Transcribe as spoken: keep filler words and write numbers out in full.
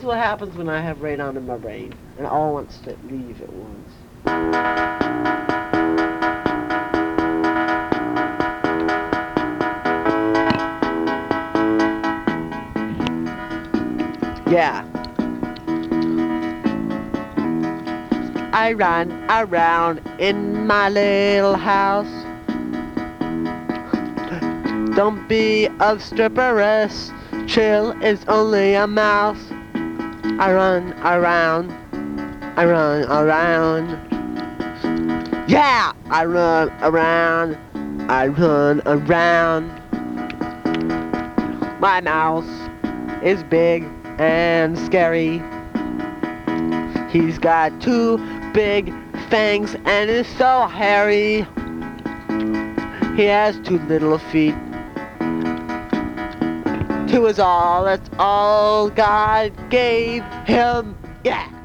what happens when I have radon in my brain, and all wants to leave at once. Yeah. I run around in my little house. Don't be obstreperous, Chill is only a mouse. I run around, I run around. Yeah, I run around, I run around. My mouse is big and scary. He's got two big fangs and is so hairy. He has two little feet. Two is all, that's all God gave him. Yeah.